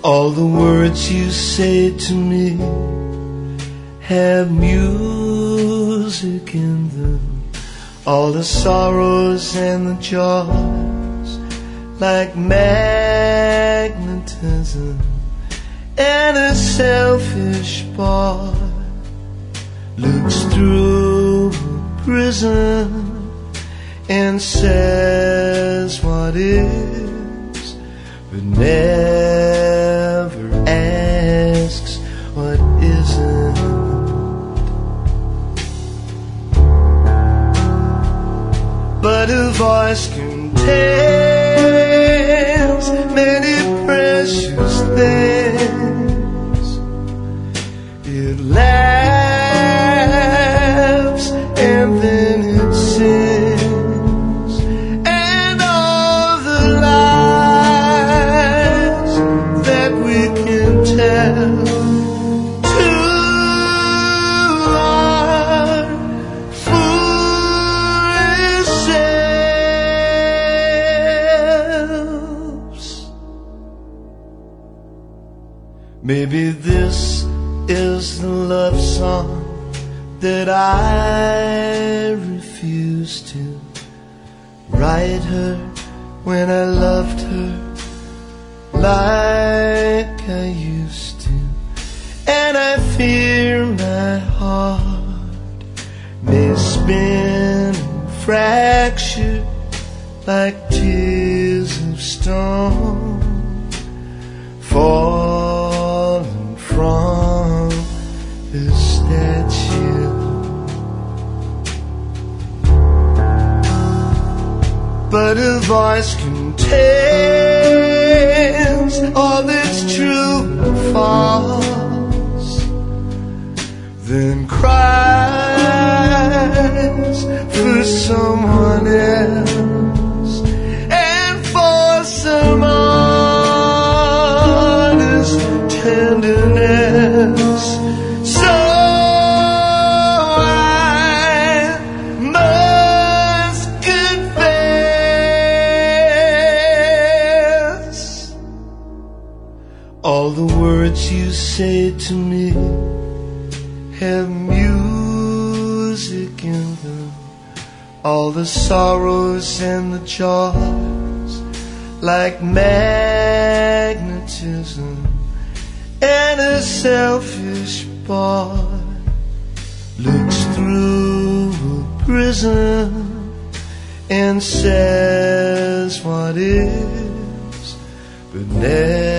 All the words you say to me have music in them. All the sorrows and the joys, like magnetism. And a selfish boy looks through a prism and says what is, but never asks what isn't. But a voice contains many precious things. It laughs and then it sings, and all the lies that we can tell to our foolish selves. Maybe this is the love song that I refuse to write her when I loved her like I used to. And I fear my heart may spin and fracture like tears of stone falling from the statue. But a voice contains all that's true and false, then cries for someone else and for some honest tenderness. So I must confess, all the words you say to me have music in them. All the sorrows and the joys, like magnetism. And a selfish boy looks through a prism and says what is, but never